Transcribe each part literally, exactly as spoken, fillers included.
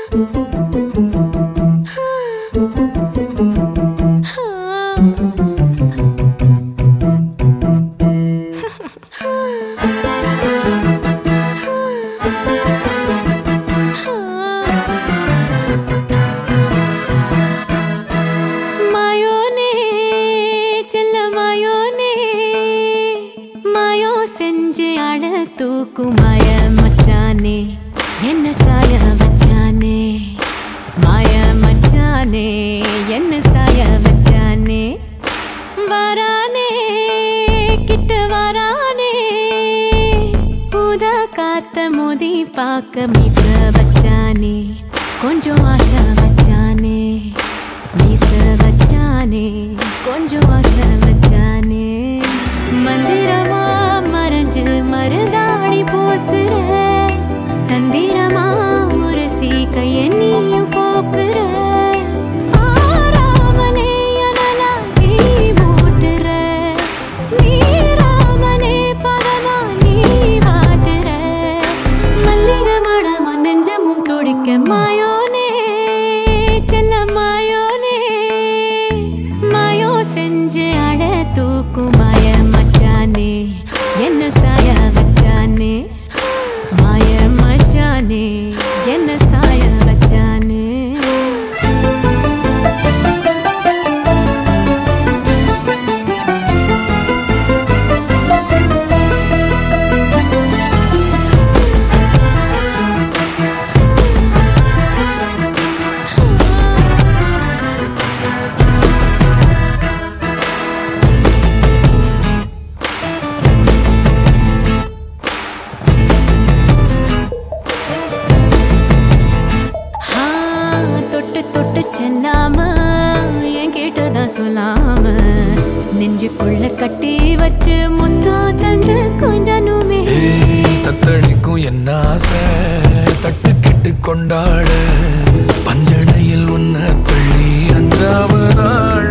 तूकु माया मचाने என்ன சாய வச்சானே மாயா மச்சானே என்ன சாய வச்சானே வரானே கிட்ட வரானே ஊதா காத்த மோதி பாக்க மீச வச்சானே கொஞ்சம் ஆசை வச்சானே மீச வச்சானே கொஞ்சம் ஆசை வச்சானே மந்திரமா மறைஞ்சு மருதாணி பூசுற தந்திரமா உரசி கைய நீயும் போக்குற ஆராமனே அனலாகி மூட்டுற நீராமனே பதமா நீ வாட்டுற மல்லிகை மடமா நெஞ்சமும் துடிக்க மாயோனே செல்ல மாயோனே மாயோ செஞ்சு அழ தூக்கும் மாய மச்சானே என்ன சாய வச்சானே மாய மச்சானே என்ன சாய வச்சானே செல்லாம என் கேட்டதான் சொல்லாம நெஞ்சுக்குள்ள கட்டி வச்சு முத்தா தந்து கொஞ்சனுமே தத்தளிக்கும் என்ன ஆசை தட்டு கெட்டு கொண்டாட பஞ்சனையில் உன்ன தள்ளி அஞ்சாவதாள்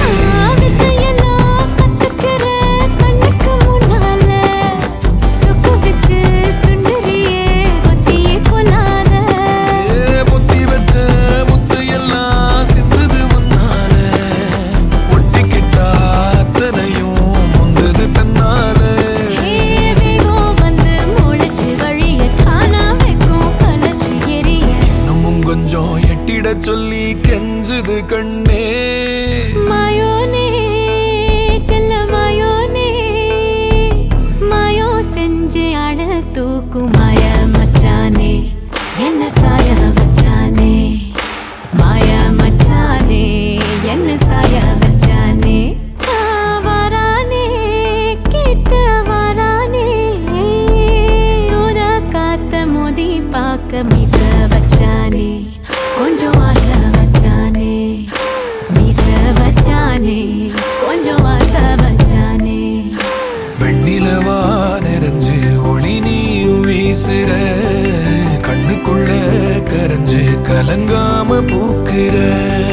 சொல்லி கெஞ்சுது கண்ணே மாயோனே செல்ல மாயோனே மாயோ செஞ்சு அழ தூக்கும் மாய மச்சானே என்ன சாய வச்சானே மாய மச்சானே என்ன சாய வச்சானே வரானே கிட்ட வரானே ஊதா காத்த மோதி பாக்க மீச வச்சானே கொஞ்சம் ஆசை வச்சானே மீச வச்சானே கொஞ்சம் ஆசை வச்சானே வெண்ணிலவா நிறைஞ்சு ஒளி நீயும் வீசுற கண்ணுக்குள்ள கரைஞ்சு கலங்காம பூக்குற